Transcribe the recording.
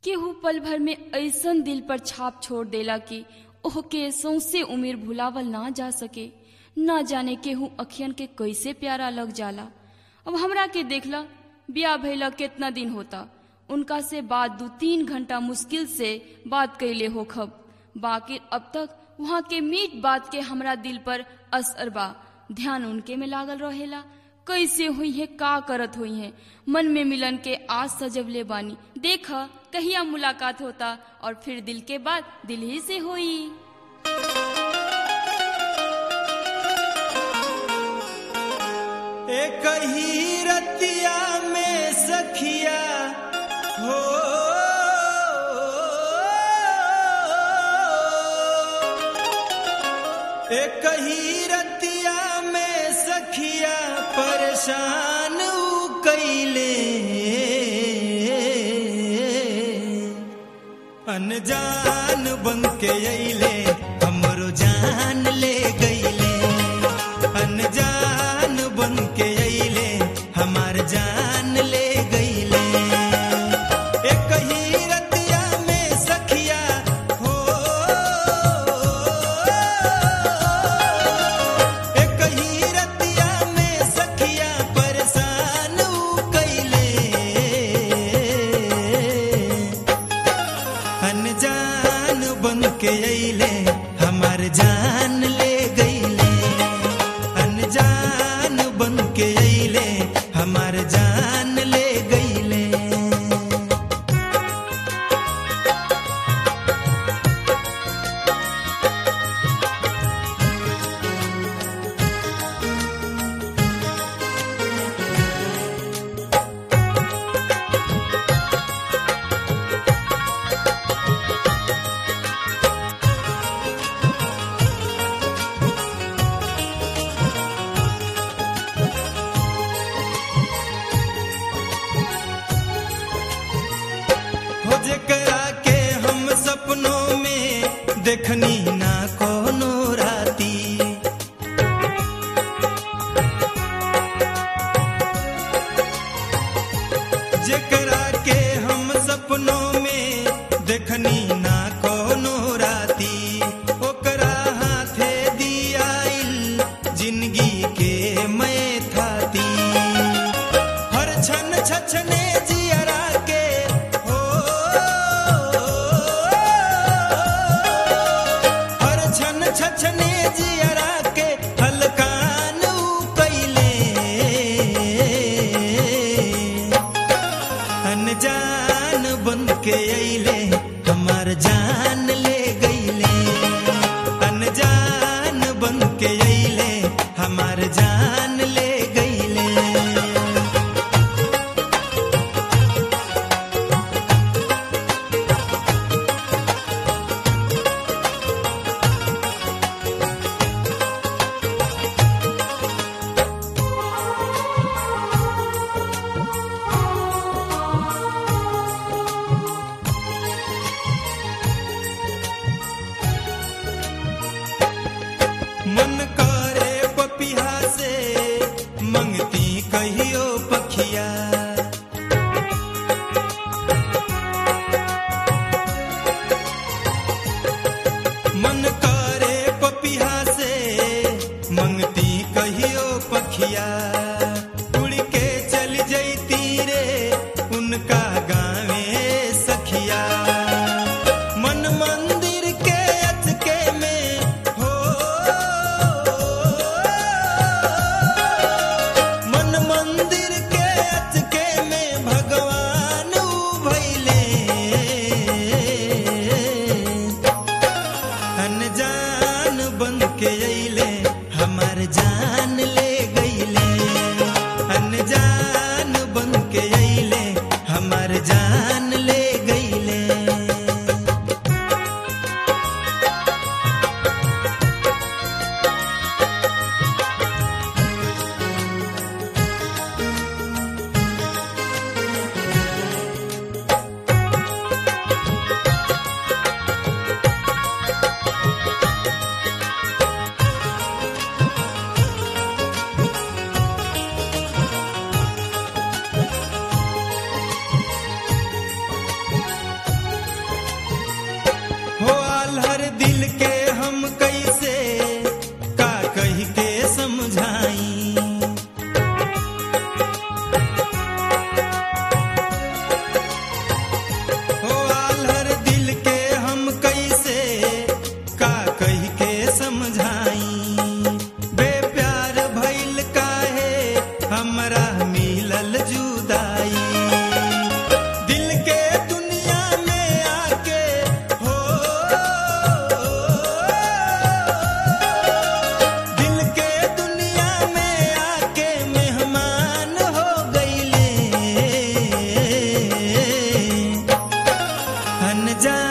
केहू पल भर में ऐसन दिल पर छाप छोड़ देला कि ओहके सौंसे उम्र भुलावल ना जा सके। ना जाने केहू अखियन के कैसे प्यारा लग जाला। अब हमरा के देखला, ब्याह भइला कितना दिन होता, उनका से बात 2-3 घंटा मुश्किल से बात कैले होखब, बाकी अब तक वहाँ के मीठ बात के हमरा दिल पर असर बा। ध्यान उनके में लागल रहेला, कैसे हुई है, का करत हुई है। मन में मिलन के आज सजवले बानी, देखा कहिया मुलाकात होता और फिर दिल के बात दिल ही से हुई। एक ही रतिया में सखिया हो, एक ही रतिया में सखिया परेशान कैले, अनजान बन के अइले हमरो जान ले गइले, अनजान बन के अइले हमार जान ले गइले। एक ही रतिया में सखिया हो, एक ही रतिया में सखिया परेशान कैले, अनजान बन के अइले हमार जान ले गइले, अनजान बन के अइले हमार जान ले गइले। हो जेकरा के हम सपनों में देखनी ना कोनो राती, जेकरा के हम सपनों में देखनी ना कोनो राती, ओकरा हाथे दियाइल जिंदगी के मैं थाती। हर क्षण छछने जियरा के हो, हर क्षण छछने जियरा के हलकान कैले, अनजान बन के अइले हमार जान ले गइले, अनजान बन के अइले हमार जान ले गइले। मन करे पपिहा से मंगती कहियो पखिया, मन करे पपिहा से मंगती कहियो पखिया। उड़ के चल जैती रे उनका गावे सखिया, मन मंदिर के अचके में हो, मन मंदिर के अचके में भगवान भइले, अनजान बन के अइले हमार जान ले गइले, अनजान बन के अइले हमार जान ले गइले। दिल के हम कैसे का कही के समझाई। हो आल्हर दिल के हम कैसे का कही के समझाई। बेप्यार भइल काहे हमरा मिलल जुदाई। दिल के दुनिया में आके हो दिल के दुनिया में आके मेहमान हो गईले। अनजान